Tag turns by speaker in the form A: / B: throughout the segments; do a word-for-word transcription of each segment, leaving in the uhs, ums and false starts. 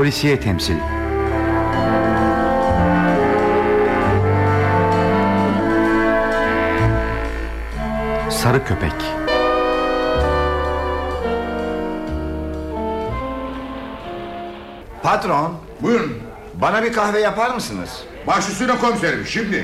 A: Polisiye temsil. Sarı Köpek.
B: Patron,
C: buyurun.
B: Bana bir kahve yapar mısınız?
C: Baş üstüne komiserim, şimdi.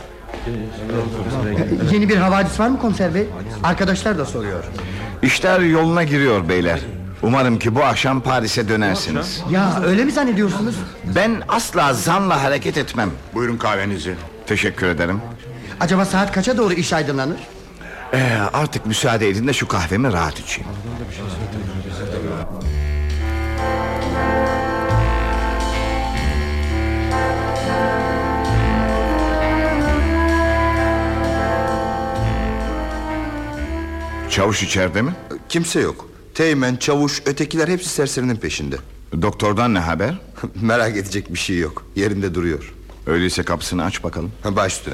D: Yeni bir havadis var mı komiser bey? Arkadaşlar da soruyor.
B: İşler yoluna giriyor beyler. Umarım ki bu akşam Paris'e dönersiniz.
D: Ya öyle mi zannediyorsunuz?
B: Ben asla zanla hareket etmem.
C: Buyurun kahvenizi.
B: Teşekkür ederim.
D: Acaba saat kaça doğru iş aydınlanır?
B: Ee, artık müsaade edin de şu kahvemi rahat içeyim. Çavuş içeride mi?
E: Kimse yok. Teğmen, çavuş, ötekiler hepsi serserinin peşinde.
B: Doktordan ne haber?
E: Merak edecek bir şey yok. Yerinde duruyor.
B: Öyleyse kapısını aç bakalım.
E: Ha, baş üstüne.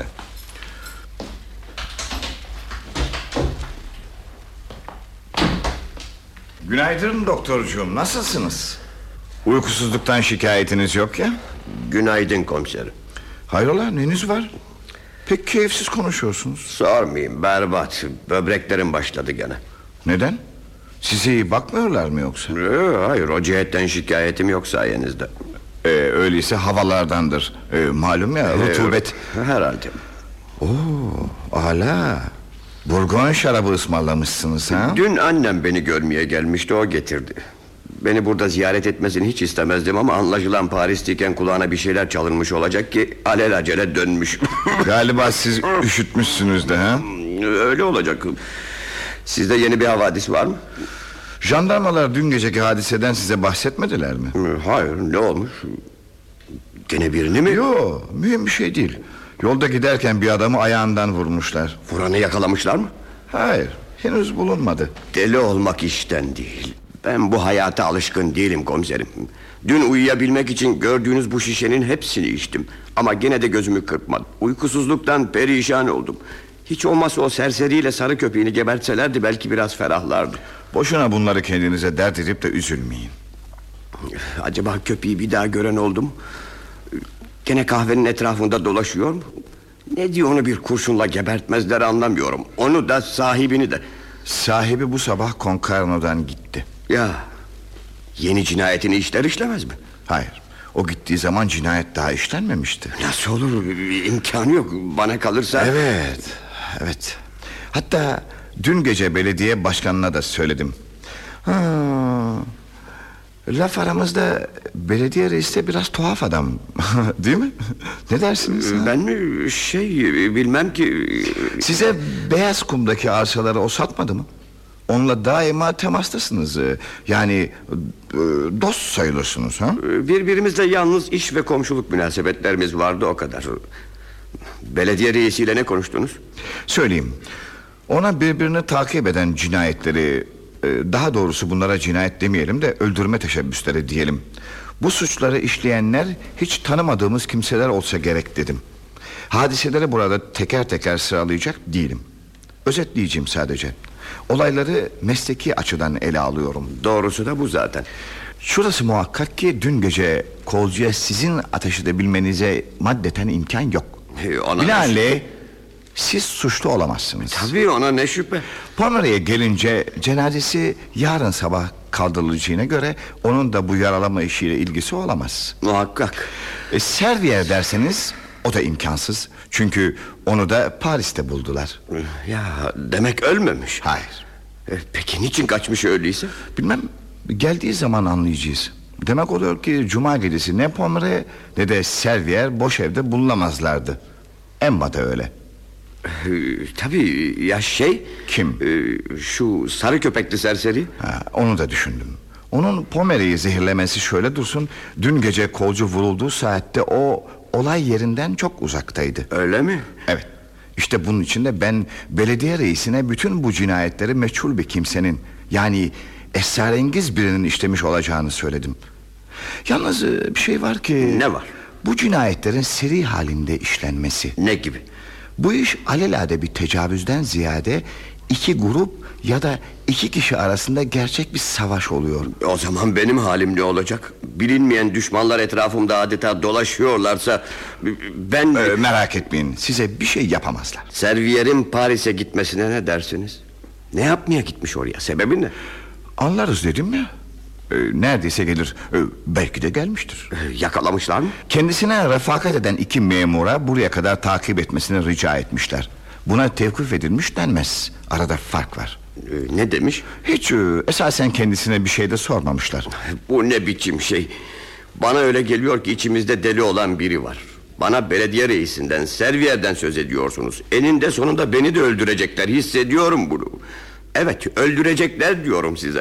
B: Günaydın doktorcuğum, nasılsınız? Uykusuzluktan şikayetiniz yok ya?
F: Günaydın komiserim.
B: Hayrola, neniz var? Pek keyifsiz konuşuyorsunuz.
F: Sormayayım, berbat. Böbreklerim başladı gene.
B: Neden? Size iyi bakmıyorlar mı yoksa?
F: Ee, hayır, o cihetten şikayetim yok sayenizde.
B: Ee, öyleyse havalardandır. Ee, malum ya, rutubet.
F: Ee, herhalde.
B: Oo, âlâ. Burgon şarabı ısmarlamışsınız ha?
F: Dün annem beni görmeye gelmişti, o getirdi. Beni burada ziyaret etmesini hiç istemezdim ama anlaşılan Paris'teyken kulağına bir şeyler çalınmış olacak ki alelacele dönmüş.
B: Galiba siz üşütmüşsünüz de ha?
F: Öyle olacak. Sizde yeni bir havadis var mı?
B: Jandarmalar dün geceki hadiseden size bahsetmediler mi?
F: Hayır, ne olmuş? Gene birini mi?
B: Yok, mühim bir şey değil. Yolda giderken bir adamı ayağından vurmuşlar.
F: Vuranı yakalamışlar mı?
B: Hayır, henüz bulunmadı.
F: Deli olmak işten değil. Ben bu hayata alışkın değilim komiserim. Dün uyuyabilmek için gördüğünüz bu şişenin hepsini içtim. Ama gene de gözümü kırpmadım. Uykusuzluktan perişan oldum. Hiç olmazsa o serseriyle sarı köpeğini gebertselerdi belki biraz ferahlardı.
B: Boşuna bunları kendinize dert edip de üzülmeyin.
F: Acaba köpeği bir daha gören oldu mu? Gene kahvenin etrafında dolaşıyor mu? Ne diyor, onu bir kurşunla gebertmezler anlamıyorum. Onu da sahibini de.
B: Sahibi bu sabah Concarneau'dan gitti.
F: Ya, yeni cinayetini işler işlemez mi?
B: Hayır, o gittiği zaman cinayet daha işlenmemişti.
F: Nasıl olur, imkanı yok. Bana kalırsa...
B: Evet, evet. Hatta dün gece belediye başkanına da söyledim. ha, Laf aramızda belediye reisi de biraz tuhaf adam. Değil mi? Ne dersiniz? Ha?
F: Ben mi şey bilmem ki.
B: Size Beyaz Kum'daki arsaları o satmadı mı? Onunla daima temastasınız. Yani dost sayılırsınız ha?
F: Birbirimizle yalnız iş ve komşuluk münasebetlerimiz vardı, o kadar. Belediye reisiyle ne konuştunuz?
B: Söyleyeyim. Ona birbirini takip eden cinayetleri, daha doğrusu bunlara cinayet demeyelim de öldürme teşebbüsleri diyelim, bu suçları işleyenler hiç tanımadığımız kimseler olsa gerek dedim. Hadiseleri burada teker teker sıralayacak değilim. Özetleyeceğim sadece. Olayları mesleki açıdan ele alıyorum.
F: Doğrusu da bu zaten.
B: Şurası muhakkak ki dün gece kolcuya sizin ateş edebilmenize maddeten imkan yok.
F: Ona
B: Binaenaleyh siz suçlu olamazsınız.
F: Tabii, ona ne şüphe.
B: Pomera'ya gelince cenazesi yarın sabah kaldırılacağına göre onun da bu yaralama işiyle ilgisi olamaz.
F: Muhakkak.
B: e, Servier derseniz o da imkansız. Çünkü onu da Paris'te buldular.
F: Ya, demek ölmemiş.
B: Hayır.
F: E, peki niçin kaçmış öyleyse?
B: Bilmem, geldiği zaman anlayacağız. Demek oluyor ki cuma gecesi ne Pomera ne de Servier boş evde bulunamazlardı. Emma da öyle.
F: Ee, tabii ya şey.
B: Kim?
F: E, şu sarı köpekli serseri.
B: Ha, onu da düşündüm. Onun Pomera'yı zehirlemesi şöyle dursun, dün gece kolcu vurulduğu saatte o olay yerinden çok uzaktaydı.
F: Öyle mi?
B: Evet. İşte bunun için de ben belediye reisine bütün bu cinayetleri meçhul bir kimsenin, yani esrarengiz birinin işlemiş olacağını söyledim. Yalnız bir şey var ki...
F: Ne var?
B: Bu cinayetlerin seri halinde işlenmesi.
F: Ne gibi?
B: Bu iş alelade bir tecavüzden ziyade iki grup ya da iki kişi arasında gerçek bir savaş oluyor.
F: O zaman benim halim ne olacak? Bilinmeyen düşmanlar etrafımda adeta dolaşıyorlarsa ben...
B: Ee, merak etmeyin, size bir şey yapamazlar.
F: Servier'in Paris'e gitmesine ne dersiniz? Ne yapmaya gitmiş oraya? Sebebi ne?
B: Anlarız dedim ya. Ee, neredeyse gelir. Ee, belki de gelmiştir.
F: Yakalamışlar mı?
B: Kendisine refakat eden iki memura buraya kadar takip etmesini rica etmişler. Buna tevkif edilmiş denmez. Arada fark var.
F: Ee, ne demiş?
B: Hiç e, esasen kendisine bir şey de sormamışlar.
F: Bu ne biçim şey? Bana öyle geliyor ki içimizde deli olan biri var. Bana belediye reisinden, Servier'den söz ediyorsunuz. Eninde sonunda beni de öldürecekler, hissediyorum bunu. Evet, öldürecekler diyorum size.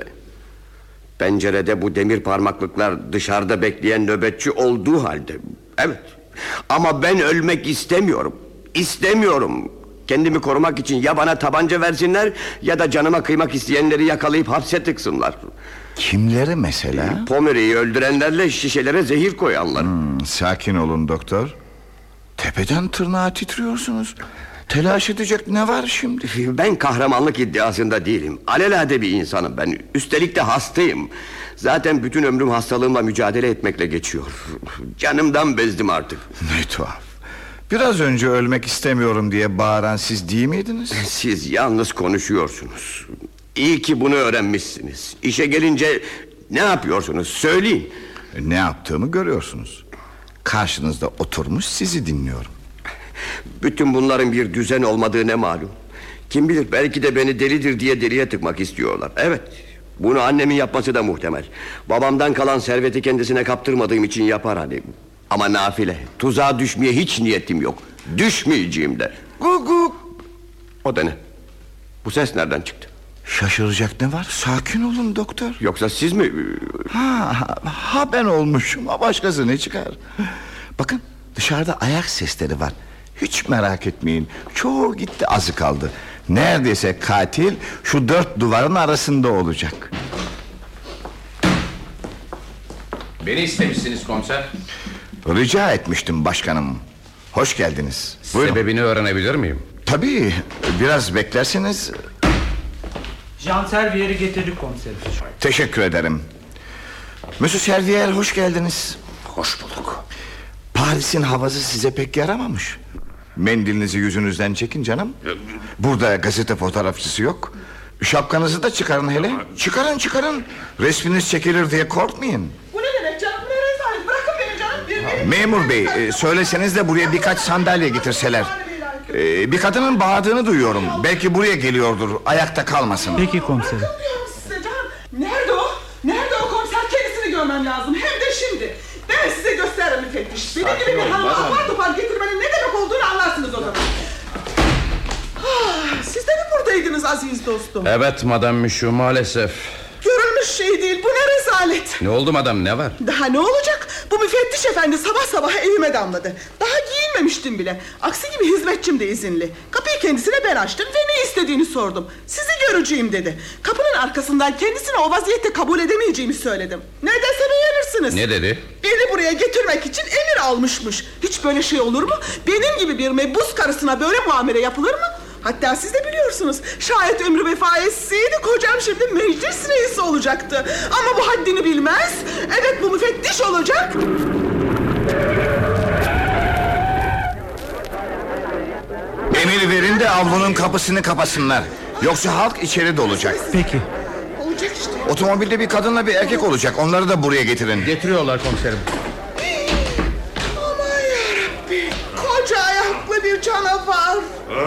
F: Pencerede bu demir parmaklıklar dışarıda bekleyen nöbetçi olduğu halde. Evet, ama ben ölmek istemiyorum. İstemiyorum. Kendimi korumak için ya bana tabanca versinler ya da canıma kıymak isteyenleri yakalayıp hapse tıksınlar.
B: Kimleri mesela?
F: Pomeri'yi öldürenlerle şişelere zehir koyanlar.
B: Hmm, sakin olun doktor. Tepeden tırnağa titriyorsunuz. Telaş edecek ne var şimdi?
F: Ben kahramanlık iddiasında değilim. Alelade bir insanım ben. Üstelik de hastayım. Zaten bütün ömrüm hastalığımla mücadele etmekle geçiyor. Canımdan bezdim artık.
B: Ne tuhaf. Biraz önce ölmek istemiyorum diye bağıran siz değil miydiniz?
F: Siz yalnız konuşuyorsunuz. İyi ki bunu öğrenmişsiniz. İşe gelince ne yapıyorsunuz söyleyin.
B: Ne yaptığımı görüyorsunuz. Karşınızda oturmuş sizi dinliyorum.
F: Bütün bunların bir düzen olmadığı ne malum. Kim bilir, belki de beni delidir diye deliye tıkmak istiyorlar. Evet, bunu annemin yapması da muhtemel. Babamdan kalan serveti kendisine kaptırmadığım için yapar hani. Ama nafile, tuzağa düşmeye hiç niyetim yok. Düşmeyeceğim de. Guguk. O da ne? Bu ses nereden çıktı?
B: Şaşıracak ne var? Sakin olun doktor.
F: Yoksa siz mi?
B: Ha, ha, ha ben olmuşum. Ha, başkası ne çıkar? Bakın dışarıda ayak sesleri var. Hiç merak etmeyin. Çoğu gitti, azı kaldı. Neredeyse katil şu dört duvarın arasında olacak.
C: Beni istemişsiniz komiser.
B: Rica etmiştim başkanım. Hoş geldiniz. Buyurun.
C: Sebebini öğrenebilir miyim?
B: Tabii, biraz beklerseniz.
G: Jean Servier'i getirdik komiserim.
B: Teşekkür ederim. Monsieur Servier, hoş geldiniz.
F: Hoş bulduk.
B: Paris'in havası size pek yaramamış. Mendilinizi yüzünüzden çekin canım. Burada gazete fotoğrafçısı yok. Şapkanızı da çıkarın hele. Çıkarın çıkarın. Resminiz çekilir diye korkmayın.
H: Bu ne demek canım? Bu ne rezalet? Bırakın beni canım. Bir, bir,
B: Memur bey, e, söyleseniz de buraya birkaç sandalye getirseler. E, bir kadının bağırdığını duyuyorum. Belki buraya geliyordur. Ayakta kalmasın.
G: Peki komiserim.
H: Bakın diyorum size canım. Nerede o? Nerede o komiser? Kendisini görmem lazım. Hem de şimdi. Ben size gösteririm müfettiş. Benim gibi bir hanıma apar topar getirmenin ne demek olduğunu anlarsınız o zaman. Ah, siz de mi buradaydınız aziz dostum?
C: Evet madam Michu, maalesef.
H: Görülmüş şey değil, bu ne rezalet.
C: Ne oldu madam, ne var?
H: Daha ne olacak? Bu müfettiş efendi sabah sabah evime damladı. Daha giyinmemiştim bile. Aksi gibi hizmetçim de izinli. Kapıyı kendisine ben açtım ve ne istediğini sordum. Sizi göreceğim dedi. Kapının arkasından kendisini o vaziyette kabul edemeyeceğimi söyledim. Neredeyse beğenirsiniz.
C: Ne dedi?
H: Beni buraya getirmek için emir almışmış. Hiç böyle şey olur mu? Benim gibi bir mebus karısına böyle muamele yapılır mı? Hatta siz de biliyorsunuz, şayet ömrü vefa etseydi kocam şimdi meclis reisi olacaktı. Ama bu haddini bilmez. Evet, bu müfettiş olacak.
B: Emir verin de avlunun kapısını kapasınlar. Yoksa halk içeri dolacak.
G: Peki.
H: Olacak işte.
B: Otomobilde bir kadınla bir erkek olacak. Onları da buraya getirin.
C: Getiriyorlar komiserim.
H: Aman yarabbi, koca ayaklı bir canavar.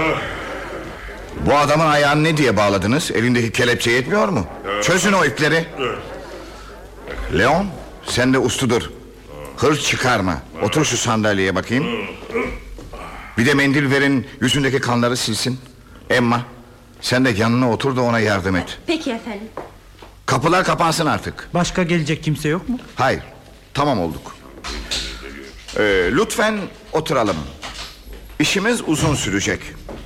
B: Bu adamın ayağını ne diye bağladınız? Elindeki kelepçe yetmiyor mu? Çözün o ipleri. Leon, sen de uslu dur. Hır çıkarma. Otur şu sandalyeye bakayım. Bir de mendil verin, yüzündeki kanları silsin. Emma, sen de yanına otur da ona yardım et.
I: Peki efendim.
B: Kapılar kapansın artık.
G: Başka gelecek kimse yok mu?
B: Hayır, tamam olduk. Ee, lütfen oturalım. İşimiz uzun sürecek.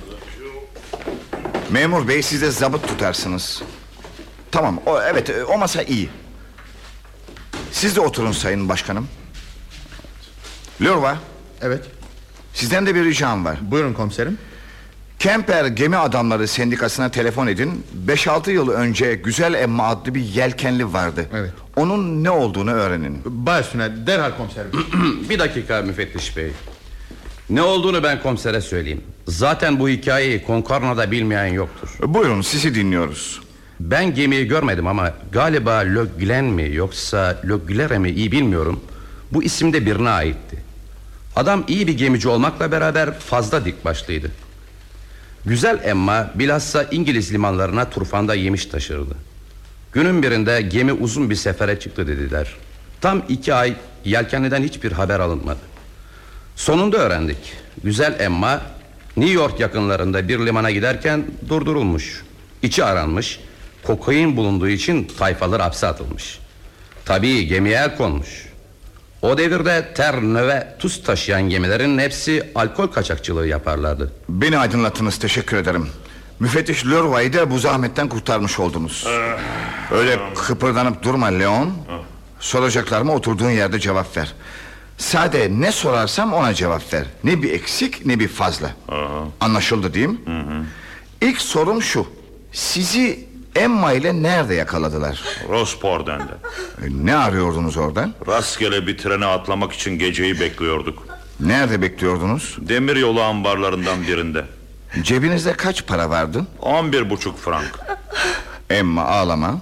B: Memur bey, siz de zabıt tutarsınız. Tamam, o, evet, o masa iyi. Siz de oturun sayın başkanım. Leroy,
E: Evet.
B: sizden de bir ricam var.
E: Buyurun komiserim.
B: Kemper Gemi Adamları Sendikası'na telefon edin. Beş altı yıl önce Güzel Emma adlı bir yelkenli vardı.
E: Evet.
B: Onun ne olduğunu öğrenin.
E: Baş üstüne derhal komiser bey.
C: Bir dakika müfettiş bey. Ne olduğunu ben komisere söyleyeyim. Zaten bu hikayeyi Concarneau'da bilmeyen yoktur.
B: Buyurun, sizi dinliyoruz.
C: Ben gemiyi görmedim ama galiba Le Glen mi yoksa Le Glere mi iyi bilmiyorum. Bu isimde birine aitti. Adam iyi bir gemici olmakla beraber fazla dik başlıydı. Güzel Emma bilhassa İngiliz limanlarına turfanda yemiş taşırdı. Günün birinde gemi uzun bir sefere çıktı dediler. Tam iki ay yelkenliden hiçbir haber alınmadı. Sonunda öğrendik. Güzel Emma New York yakınlarında bir limana giderken durdurulmuş. İçi aranmış. Kokain bulunduğu için tayfalar hapse atılmış. Tabii gemiye el konmuş. O devirde Terre ve tuz taşıyan gemilerin hepsi alkol kaçakçılığı yaparlardı.
B: Beni aydınlattınız, teşekkür ederim. Müfettiş Leroy'u da bu zahmetten kurtarmış oldunuz. Öyle kıpırdanıp durma Leon. Soracaklarıma oturduğun yerde cevap ver. Sade ne sorarsam ona cevap ver. Ne bir eksik ne bir fazla. Anlaşıldı değil mi? İlk sorum şu: sizi Emma ile nerede yakaladılar?
I: Rosport'den de.
B: E, Ne arıyordunuz oradan?
I: Rastgele bir trene atlamak için geceyi bekliyorduk.
B: Nerede bekliyordunuz?
I: Demir yolu ambarlarından birinde.
B: Cebinizde kaç para vardı?
I: On bir buçuk frank.
B: Emma, ağlama.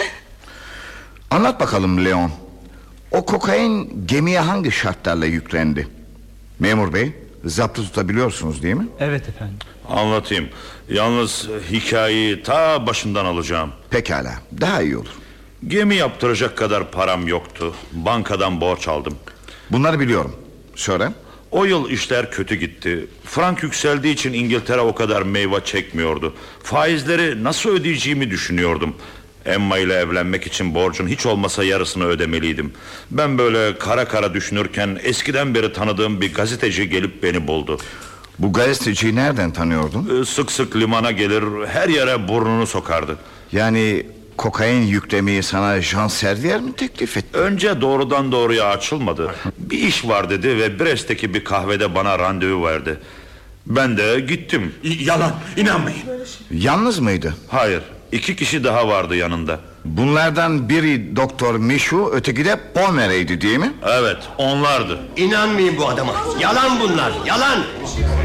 B: Anlat bakalım Leon. O kokain gemiye hangi şartlarla yüklendi? Memur bey, zaptı tutabiliyorsunuz değil mi?
G: Evet efendim.
I: Anlatayım. Yalnız hikayeyi ta başından alacağım.
B: Pekala, daha iyi olur.
I: Gemi yaptıracak kadar param yoktu. Bankadan borç aldım.
B: Bunları biliyorum. Sonra?
I: O yıl işler kötü gitti. Frank yükseldiği için İngiltere o kadar meyve çekmiyordu. Faizleri nasıl ödeyeceğimi düşünüyordum. Emma ile evlenmek için borcun hiç olmasa yarısını ödemeliydim. Ben böyle kara kara düşünürken eskiden beri tanıdığım bir gazeteci gelip beni buldu.
B: Bu gazeteciyi nereden tanıyordun?
I: Ee, Sık sık limana gelir, her yere burnunu sokardı.
B: Yani kokain yüklemeyi sana Jean Servier mi teklif etti?
I: Önce doğrudan doğruya açılmadı. Bir iş var dedi ve Brest'teki bir kahvede bana randevu verdi. Ben de gittim.
J: Yalan, inanmayın.
B: Yalnız mıydı?
I: Hayır, iki kişi daha vardı yanında.
B: Bunlardan biri Doktor Michou, öteki de Pomere'ydi değil mi?
I: Evet, onlardı.
F: İnanmayın bu adama. Yalan bunlar, yalan.